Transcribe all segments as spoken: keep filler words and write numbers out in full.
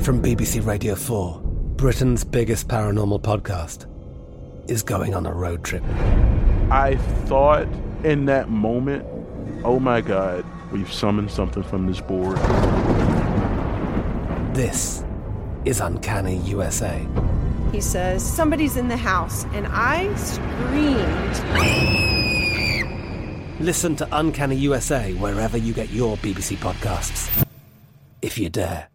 From B B C Radio four, Britain's biggest paranormal podcast is going on a road trip. I thought in that moment, oh my God, we've summoned something from this board. This is Uncanny U S A. He says, somebody's in the house, and I screamed. Listen to Uncanny U S A wherever you get your B B C podcasts, if you dare.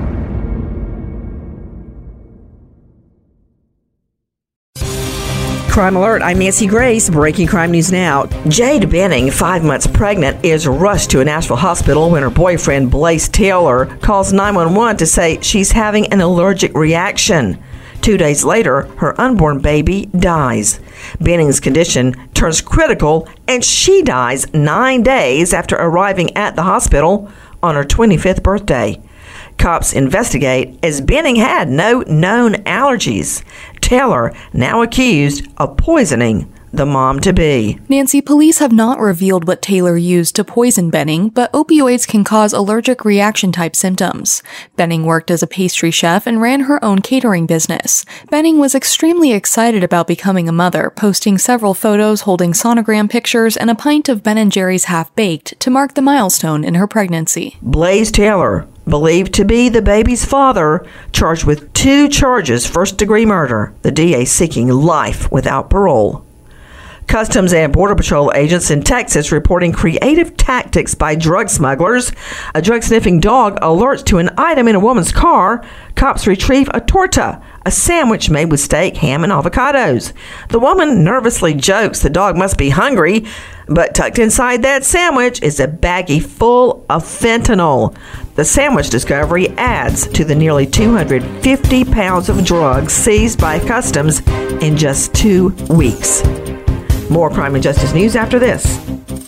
Crime Alert, I'm Nancy Grace. Breaking crime news now. Jade Benning, five months pregnant, is rushed to a Nashville hospital when her boyfriend, Blaze Taylor, calls nine one one to say she's having an allergic reaction. Two days later, her unborn baby dies. Benning's condition turns critical, and she dies nine days after arriving at the hospital on her twenty-fifth birthday. Cops investigate as Benning had no known allergies. Taylor now accused of poisoning the mom-to-be. Nancy, police have not revealed what Taylor used to poison Benning, but opioids can cause allergic reaction-type symptoms. Benning worked as a pastry chef and ran her own catering business. Benning was extremely excited about becoming a mother, posting several photos holding sonogram pictures and a pint of Ben and Jerry's Half-Baked to mark the milestone in her pregnancy. Blaze Taylor, believed to be the baby's father, charged with two charges, first-degree murder. The D A seeking life without parole. Customs and Border Patrol agents in Texas reporting creative tactics by drug smugglers. A drug-sniffing dog alerts to an item in a woman's car. Cops retrieve a torta, a sandwich made with steak, ham, and avocados. The woman nervously jokes the dog must be hungry, but tucked inside that sandwich is a baggie full of fentanyl. The sandwich discovery adds to the nearly two hundred fifty pounds of drugs seized by Customs in just two weeks. More crime and justice news after this.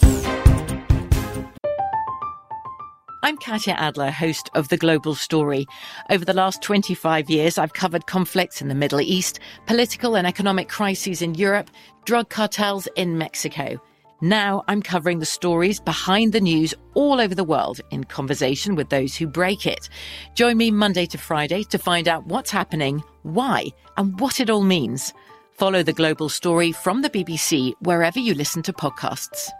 I'm Katya Adler, host of The Global Story. Over the last twenty-five years, I've covered conflicts in the Middle East, political and economic crises in Europe, drug cartels in Mexico. Now I'm covering the stories behind the news all over the world in conversation with those who break it. Join me Monday to Friday to find out what's happening, why, and what it all means. Follow The Global Story from the B B C wherever you listen to podcasts.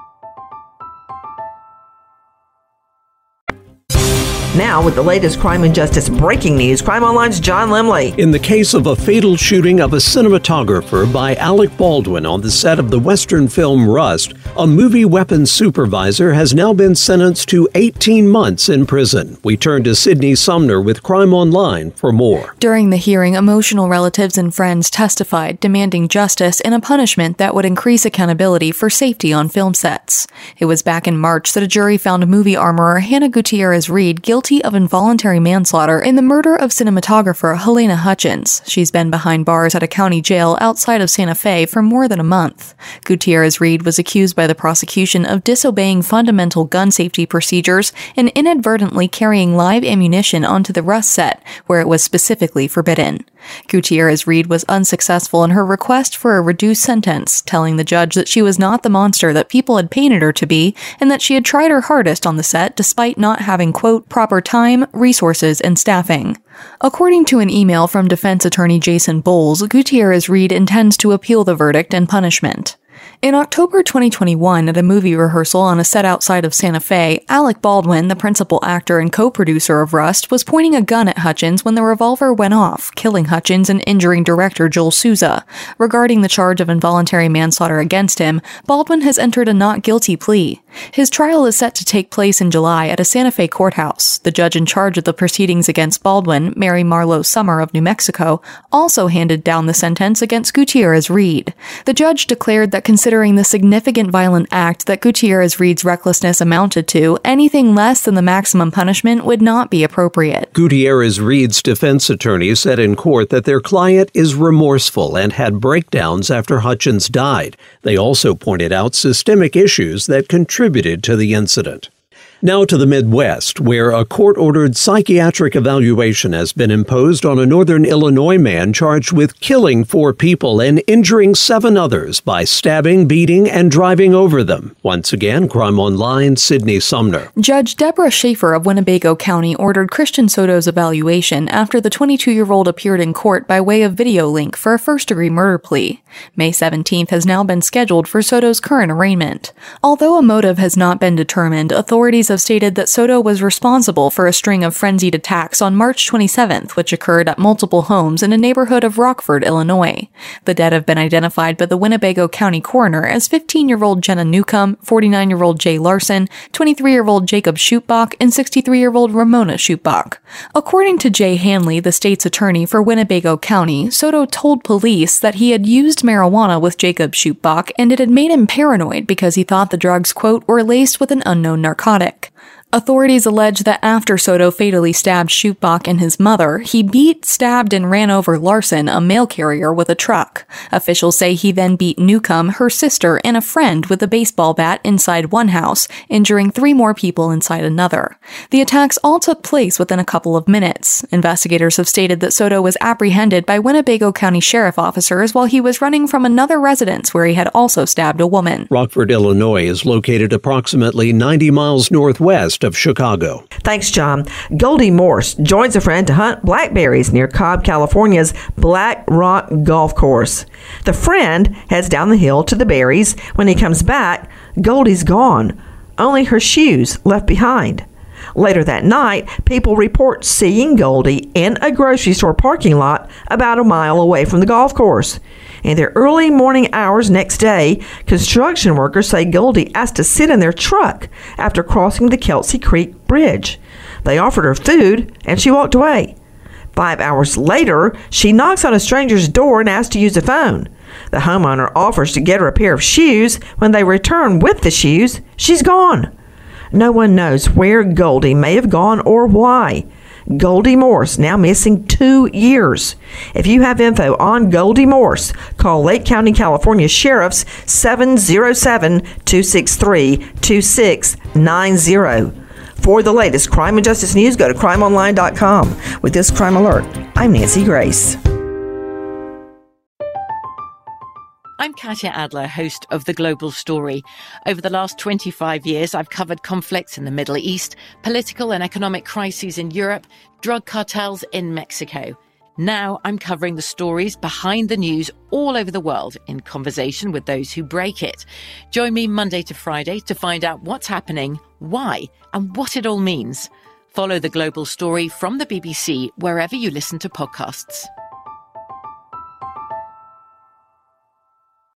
Now, with the latest crime and justice breaking news, Crime Online's John Limley. In the case of a fatal shooting of a cinematographer by Alec Baldwin on the set of the Western film Rust, a movie weapons supervisor has now been sentenced to eighteen months in prison. We turn to Sydney Sumner with Crime Online for more. During the hearing, emotional relatives and friends testified, demanding justice and a punishment that would increase accountability for safety on film sets. It was back in March that a jury found movie armorer Hannah Gutierrez-Reed guilty of involuntary manslaughter in the murder of cinematographer Halyna Hutchins. She's been behind bars at a county jail outside of Santa Fe for more than a month. Gutierrez-Reed was accused by the prosecution of disobeying fundamental gun safety procedures and inadvertently carrying live ammunition onto the Rust set, where it was specifically forbidden. Gutierrez-Reed was unsuccessful in her request for a reduced sentence, telling the judge that she was not the monster that people had painted her to be, and that she had tried her hardest on the set despite not having, quote, proper time, resources, and staffing. According to an email from defense attorney Jason Bowles, Gutierrez-Reed intends to appeal the verdict and punishment. In October twenty twenty-one, at a movie rehearsal on a set outside of Santa Fe, Alec Baldwin, the principal actor and co-producer of Rust, was pointing a gun at Hutchins when the revolver went off, killing Hutchins and injuring director Joel Souza. Regarding the charge of involuntary manslaughter against him, Baldwin has entered a not guilty plea. His trial is set to take place in July at a Santa Fe courthouse. The judge in charge of the proceedings against Baldwin, Mary Marlowe Summer of New Mexico, also handed down the sentence against Gutierrez-Reed. The judge declared that considering the significant violent act that Gutierrez-Reed's recklessness amounted to, anything less than the maximum punishment would not be appropriate. Gutierrez-Reed's defense attorney said in court that their client is remorseful and had breakdowns after Hutchins died. They also pointed out systemic issues that contributed to the incident. Now to the Midwest, where a court-ordered psychiatric evaluation has been imposed on a northern Illinois man charged with killing four people and injuring seven others by stabbing, beating, and driving over them. Once again, Crime Online, Sydney Sumner. Judge Deborah Schaefer of Winnebago County ordered Christian Soto's evaluation after the twenty-two-year-old appeared in court by way of video link for a first-degree murder plea. May seventeenth has now been scheduled for Soto's current arraignment. Although a motive has not been determined, authorities have stated that Soto was responsible for a string of frenzied attacks on March twenty-seventh, which occurred at multiple homes in a neighborhood of Rockford, Illinois. The dead have been identified by the Winnebago County coroner as fifteen-year-old Jenna Newcomb, forty-nine-year-old Jay Larson, twenty-three-year-old Jacob Schutbach, and sixty-three-year-old Ramona Schutbach. According to Jay Hanley, the state's attorney for Winnebago County, Soto told police that he had used marijuana with Jacob Schutbach and it had made him paranoid because he thought the drugs, quote, were laced with an unknown narcotic. Authorities allege that after Soto fatally stabbed Schutbach and his mother, he beat, stabbed, and ran over Larson, a mail carrier, with a truck. Officials say he then beat Newcomb, her sister, and a friend with a baseball bat inside one house, injuring three more people inside another. The attacks all took place within a couple of minutes. Investigators have stated that Soto was apprehended by Winnebago County Sheriff officers while he was running from another residence where he had also stabbed a woman. Rockford, Illinois is located approximately ninety miles northwest of Chicago. Thanks, John. Goldie Morse joins a friend to hunt blackberries near Cobb, California's Black Rock Golf Course. The friend heads down the hill to the berries. When he comes back, Goldie's gone. Only her shoes left behind. Later that night, people report seeing Goldie in a grocery store parking lot about a mile away from the golf course. In the early morning hours next day, construction workers say Goldie asked to sit in their truck after crossing the Kelsey Creek Bridge. They offered her food, and she walked away. Five hours later, she knocks on a stranger's door and asks to use a phone. The homeowner offers to get her a pair of shoes. When they return with the shoes, she's gone. No one knows where Goldie may have gone or why. Goldie Morse now missing two years. If you have info on Goldie Morse, call Lake County, California Sheriff's seven oh seven, two six three, two six nine zero. For the latest crime and justice news, go to crime online dot com. With this crime alert, I'm Nancy Grace. I'm Katya Adler, host of The Global Story. Over the last twenty-five years, I've covered conflicts in the Middle East, political and economic crises in Europe, drug cartels in Mexico. Now I'm covering the stories behind the news all over the world in conversation with those who break it. Join me Monday to Friday to find out what's happening, why, and what it all means. Follow The Global Story from the B B C wherever you listen to podcasts.